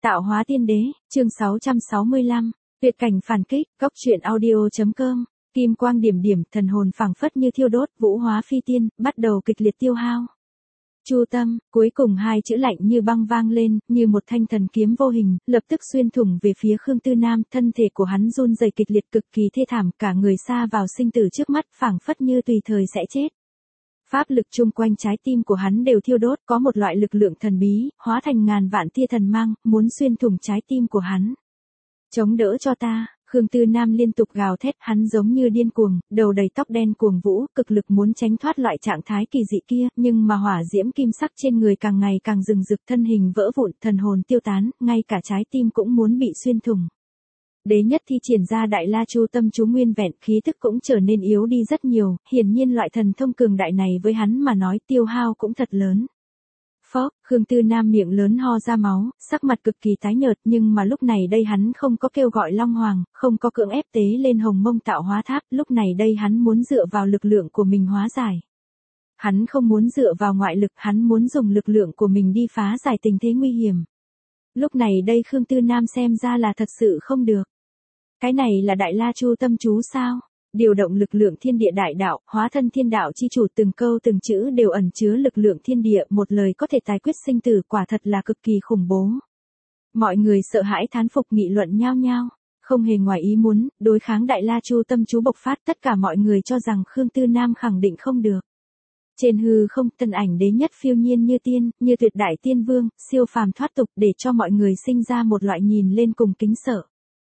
Tạo hóa tiên đế, chương 665, tuyệt cảnh phản kích, góc truyện audio.com, kim quang điểm điểm, thần hồn phảng phất như thiêu đốt, vũ hóa phi tiên, bắt đầu kịch liệt tiêu hao. Chu tâm, cuối cùng hai chữ lạnh như băng vang lên, như một thanh thần kiếm vô hình, lập tức xuyên thủng về phía Khương Tư Nam, thân thể của hắn run rẩy kịch liệt cực kỳ thê thảm, cả người sa vào sinh tử trước mắt, phảng phất như tùy thời sẽ chết. Pháp lực chung quanh trái tim của hắn đều thiêu đốt, có một loại lực lượng thần bí, hóa thành ngàn vạn tia thần mang, muốn xuyên thủng trái tim của hắn. Chống đỡ cho ta, Khương Tư Nam liên tục gào thét, hắn giống như điên cuồng, đầu đầy tóc đen cuồng vũ, cực lực muốn tránh thoát loại trạng thái kỳ dị kia, nhưng mà hỏa diễm kim sắc trên người càng ngày càng rừng rực, thân hình vỡ vụn, thần hồn tiêu tán, ngay cả trái tim cũng muốn bị xuyên thủng. Đế nhất thi triển ra Đại La Chu tâm chú nguyên vẹn, khí tức cũng trở nên yếu đi rất nhiều, hiển nhiên loại thần thông cường đại này với hắn mà nói tiêu hao cũng thật lớn. Phó, Khương Tư Nam miệng lớn ho ra máu, sắc mặt cực kỳ tái nhợt, nhưng mà lúc này đây hắn không có kêu gọi Long Hoàng, không có cưỡng ép tế lên Hồng Mông Tạo Hóa Tháp, lúc này đây hắn muốn dựa vào lực lượng của mình hóa giải. Hắn không muốn dựa vào ngoại lực, hắn muốn dùng lực lượng của mình đi phá giải tình thế nguy hiểm. Lúc này đây Khương Tư Nam xem ra là thật sự không được. Cái này là Đại La Chu tâm chú sao? Điều động lực lượng thiên địa đại đạo, hóa thân thiên đạo chi chủ, từng câu từng chữ đều ẩn chứa lực lượng thiên địa, một lời có thể tài quyết sinh tử, quả thật là cực kỳ khủng bố. Mọi người sợ hãi thán phục nghị luận nhao nhao, không hề ngoài ý muốn, đối kháng Đại La Chu tâm chú bộc phát, tất cả mọi người cho rằng Khương Tư Nam khẳng định không được. Trên hư không, thân ảnh đế nhất phiêu nhiên như tiên, như tuyệt đại tiên vương, siêu phàm thoát tục, để cho mọi người sinh ra một loại nhìn lên cùng kính sợ.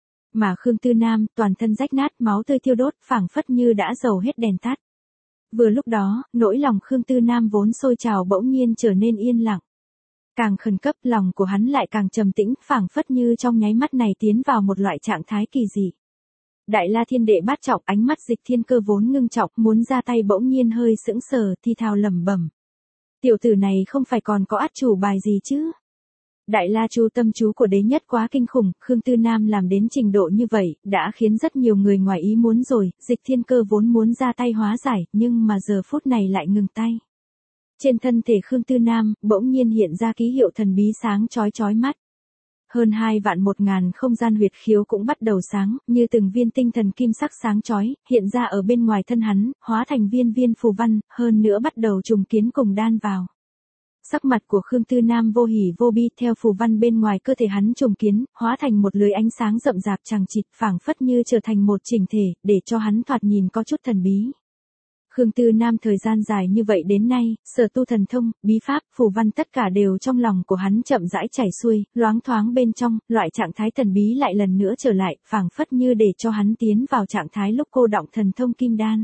Mà Khương Tư Nam, toàn thân rách nát, máu tươi thiêu đốt, phảng phất như đã dầu hết đèn tắt. Vừa lúc đó, nỗi lòng Khương Tư Nam vốn sôi trào bỗng nhiên trở nên yên lặng. Càng khẩn cấp, lòng của hắn lại càng trầm tĩnh, phảng phất như trong nháy mắt này tiến vào một loại trạng thái kỳ dị. Đại La Thiên Đệ bát trọng, ánh mắt Dịch Thiên Cơ vốn ngưng trọng, muốn ra tay bỗng nhiên hơi sững sờ, thi thào lẩm bẩm. Tiểu tử này không phải còn có át chủ bài gì chứ? Đại La Chu tâm chú của đế nhất quá kinh khủng, Khương Tư Nam làm đến trình độ như vậy, đã khiến rất nhiều người ngoài ý muốn rồi, Dịch Thiên Cơ vốn muốn ra tay hóa giải, nhưng mà giờ phút này lại ngừng tay. Trên thân thể Khương Tư Nam, bỗng nhiên hiện ra ký hiệu thần bí sáng chói mắt. Hơn 2.100.000 không gian huyệt khiếu cũng bắt đầu sáng, như từng viên tinh thần kim sắc sáng chói, hiện ra ở bên ngoài thân hắn, hóa thành viên viên phù văn, hơn nữa bắt đầu trùng kiến cùng đan vào. Sắc mặt của Khương Tư Nam vô hỉ vô bi, theo phù văn bên ngoài cơ thể hắn trùng kiến, hóa thành một lưới ánh sáng rậm rạp chằng chịt, phảng phất như trở thành một chỉnh thể, để cho hắn thoạt nhìn có chút thần bí. Khương Tư Nam thời gian dài như vậy đến nay, sở tu thần thông, bí pháp, phù văn tất cả đều trong lòng của hắn chậm rãi chảy xuôi, loáng thoáng bên trong, loại trạng thái thần bí lại lần nữa trở lại, phảng phất như để cho hắn tiến vào trạng thái lúc cô đọng thần thông kim đan.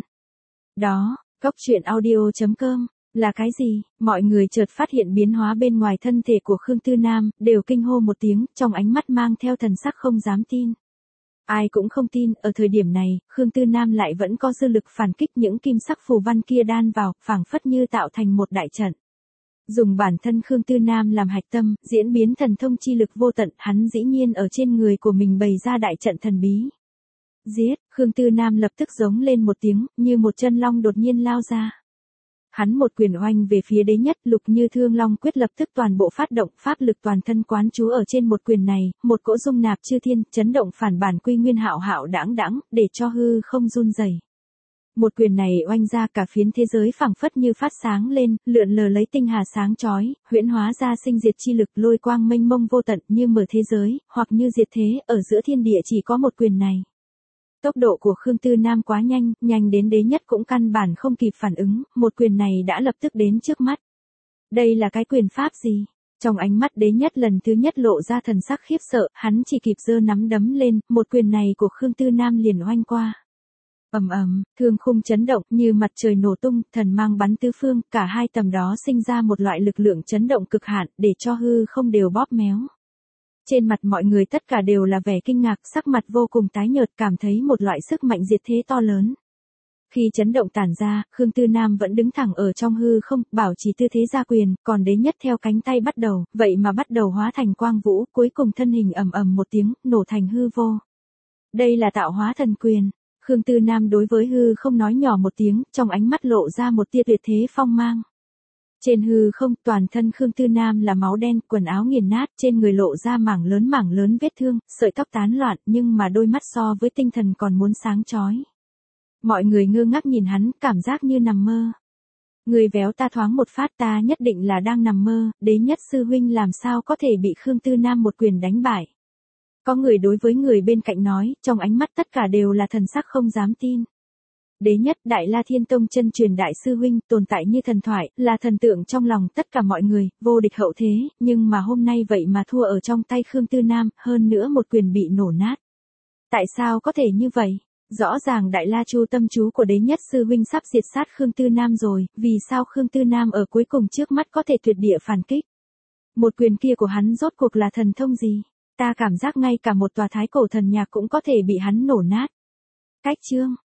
Đó, góc truyện audio.com. Là cái gì? Mọi người chợt phát hiện biến hóa bên ngoài thân thể của Khương Tư Nam, đều kinh hô một tiếng, trong ánh mắt mang theo thần sắc không dám tin. Ai cũng không tin, ở thời điểm này, Khương Tư Nam lại vẫn có dư lực phản kích, những kim sắc phù văn kia đan vào, phảng phất như tạo thành một đại trận. Dùng bản thân Khương Tư Nam làm hạch tâm, diễn biến thần thông chi lực vô tận, hắn dĩ nhiên ở trên người của mình bày ra đại trận thần bí. Giết, Khương Tư Nam lập tức giống lên một tiếng, như một chân long đột nhiên lao ra. Hắn một quyền oanh về phía đế nhất, Lục Như Thương Long quyết lập tức toàn bộ phát động, pháp lực toàn thân quán trú ở trên một quyền này, một cỗ dung nạp chư thiên, chấn động phản bản quy nguyên hạo hạo đãng, để cho hư không run rẩy. Một quyền này oanh ra, cả phiến thế giới phảng phất như phát sáng lên, lượn lờ lấy tinh hà sáng chói, huyễn hóa ra sinh diệt chi lực, lôi quang mênh mông vô tận, như mở thế giới, hoặc như diệt thế, ở giữa thiên địa chỉ có một quyền này. Tốc độ của Khương Tư Nam quá nhanh, nhanh đến đế nhất cũng căn bản không kịp phản ứng, một quyền này đã lập tức đến trước mắt. Đây là cái quyền pháp gì? Trong ánh mắt đế nhất lần thứ nhất lộ ra thần sắc khiếp sợ, hắn chỉ kịp giơ nắm đấm lên, một quyền này của Khương Tư Nam liền oanh qua. Ầm ầm, thương khung chấn động, như mặt trời nổ tung, thần mang bắn tứ phương, cả hai tầm đó sinh ra một loại lực lượng chấn động cực hạn, để cho hư không đều bóp méo. Trên mặt mọi người tất cả đều là vẻ kinh ngạc, sắc mặt vô cùng tái nhợt, cảm thấy một loại sức mạnh diệt thế to lớn. Khi chấn động tản ra, Khương Tư Nam vẫn đứng thẳng ở trong hư không, bảo trì tư thế gia quyền, còn đế nhất theo cánh tay bắt đầu, vậy mà bắt đầu hóa thành quang vũ, cuối cùng thân hình ầm ầm một tiếng, nổ thành hư vô. Đây là tạo hóa thần quyền. Khương Tư Nam đối với hư không nói nhỏ một tiếng, trong ánh mắt lộ ra một tia tuyệt thế phong mang. Trên hư không, toàn thân Khương Tư Nam là máu đen, quần áo nghiền nát, trên người lộ ra mảng lớn vết thương, sợi tóc tán loạn, nhưng mà đôi mắt so với tinh thần còn muốn sáng chói. Mọi người ngơ ngác nhìn hắn, cảm giác như nằm mơ. Người véo ta thoáng một phát, ta nhất định là đang nằm mơ, Đế Nhất sư huynh làm sao có thể bị Khương Tư Nam một quyền đánh bại. Có người đối với người bên cạnh nói, trong ánh mắt tất cả đều là thần sắc không dám tin. Đế Nhất, Đại La Thiên Tông chân truyền đại sư huynh, tồn tại như thần thoại, là thần tượng trong lòng tất cả mọi người, vô địch hậu thế, nhưng mà hôm nay vậy mà thua ở trong tay Khương Tư Nam, hơn nữa một quyền bị nổ nát. Tại sao có thể như vậy? Rõ ràng Đại La Chu tâm chú của Đế Nhất sư huynh sắp diệt sát Khương Tư Nam rồi, vì sao Khương Tư Nam ở cuối cùng trước mắt có thể tuyệt địa phản kích? Một quyền kia của hắn rốt cuộc là thần thông gì? Ta cảm giác ngay cả một tòa thái cổ thần nhạc cũng có thể bị hắn nổ nát. Cách chương